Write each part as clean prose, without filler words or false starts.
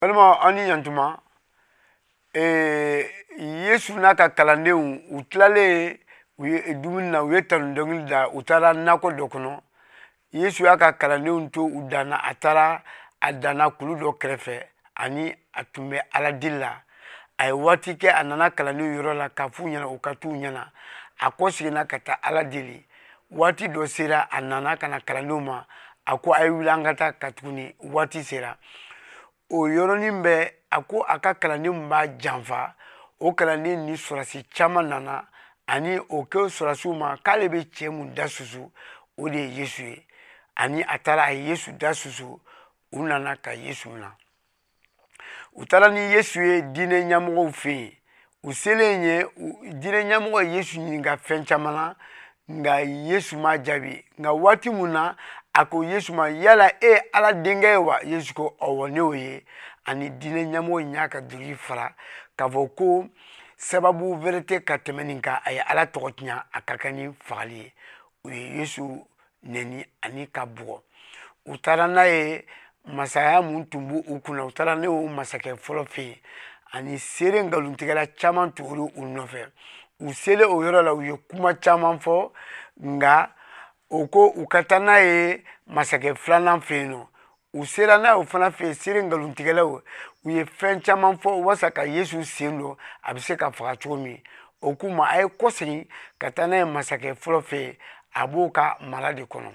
Balma ani yantuma Yesu naka kalandenw utlale dumina wetan dongilda utara nako dokono Yesu aka kalandenw to udana atara adana kuludo krefe ani atume aladilla ay wati ke anana kalandenw yorola kafu nyana ukatu nyana akosigina kata aladili wati do sera anana kana kalandenw ma ako ay wilangata katuni wati sera o yoronin be ako aka kalandenw ba janfa o kalanden ni surasi chama nana ani o ke surasu ma kale be chemu dasusu o de Yesu ye ani atara ay Yesu dasusu unana ka Yesu na utala ni Yesu ye dine nyamogo fe uselenye dine nyamogo Yesu nyinga fenchamana nga Yesu ma jabi nga wati muna ako Yesu ma yala ala dengewa Yesu ko owoneoye ani dine nyamo nyaka duri fara kavoko sababu verite katemeninka ay ala tokotnya akakani fali Yesu neni ani kabugo utara naye masaya muntumbu ukuna utara ne o masake folofe ani sere ngaluntigala chaman turu unofe usele oyoro la uye kuma chaman fo nga oko ukatana ye masake flana feno usera na ufana fe sere ngaluntigala uye fen chaman fo wasaka Yesu sendo abise ka fagachomi okuma ay kosi katana ye masake folofe aboka malade kono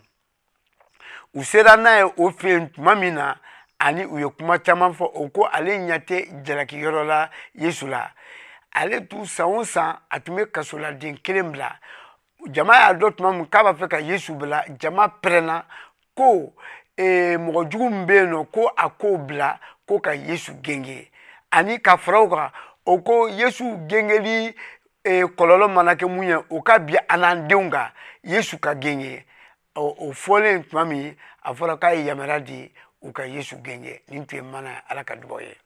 usera na ye ofe mamina ani uye kuma chaman fo oko ale nyate jalaki yorola Yesu la ale tu saunsa atume kasola din kelembla jama ya dot mam kaba fe ka Yesu bla jama prena ko mogo jugu mbeno ko akobla ko ka Yesu genge ani ka frauka oko Yesu gengeli kololo manake munya oka bia anandeunga Yesu ka genge o folen mami afora ka yamaradi uka Yesu genge nintwe mana alaka duboye